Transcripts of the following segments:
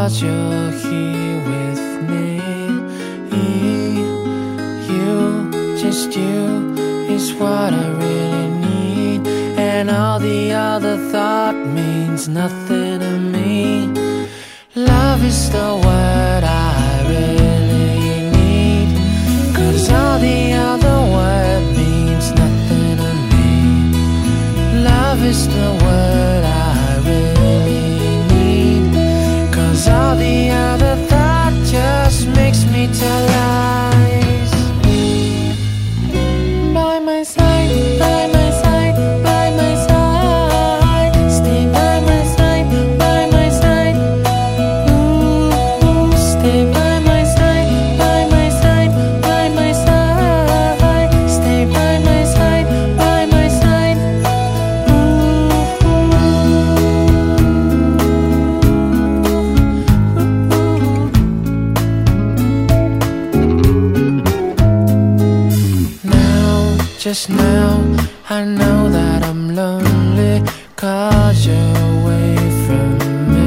'cause you're here with me. Just you is what I really need, and all the other thought means nothing to me. Love is the word I really need, 'cause all the other word means nothing to me. Love is the word I really need, 'cause all the other thought just makes me tell lies. By my side, by my side, by my side. Stay by my side, by my side. Ooh, stay by my side, by my side, by my side. Stay by my side, by my side. Just now, I know that I'm lonely, 'cause you're away from me.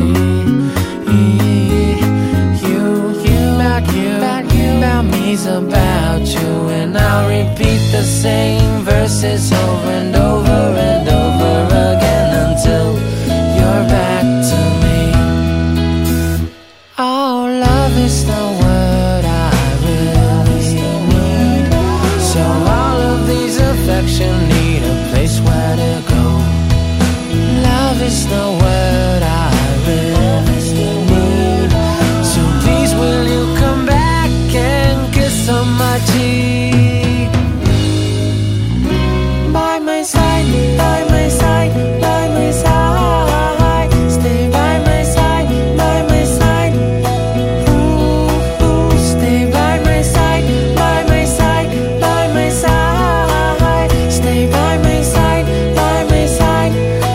About me's about you, and I'll repeat the same verses over and over and over again until you're back to me. Oh, love is the word I really need, so all of these affection need a place where to go. Love is the word I really need, so please will you come back and kiss on my cheek. By my side, by my side, by my side. Stay by my side, by my side. Ooh, stay by my side, by my side, by my side. Stay by my side, by my side.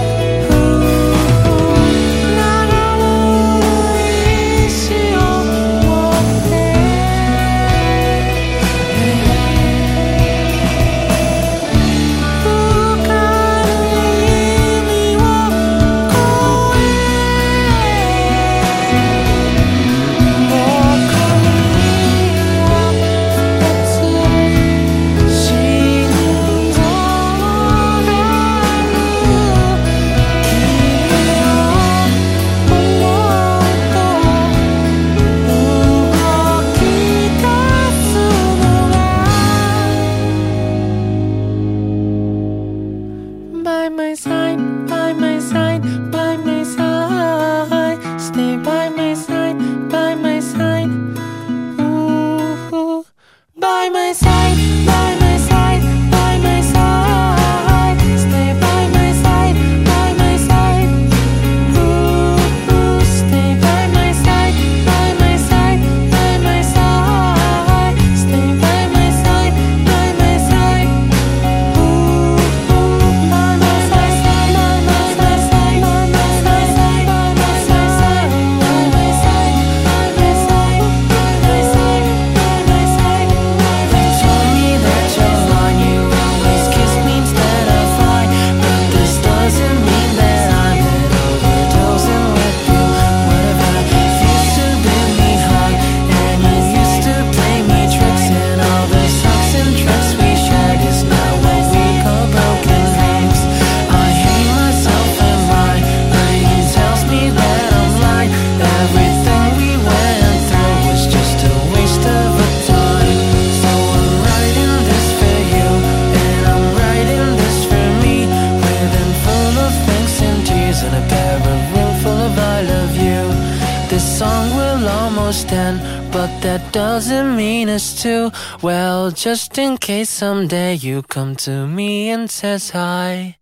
By my side, by my side, by my side. Stay by my side, by my side. Ooh, by my side, by my side, by my side. Stay by my side, by my side. Ooh, stay by my side, by my side, by my side. Stay by my side, by my side. This song will almost end, but that doesn't mean it's too well. Just in case someday you come to me and says hi.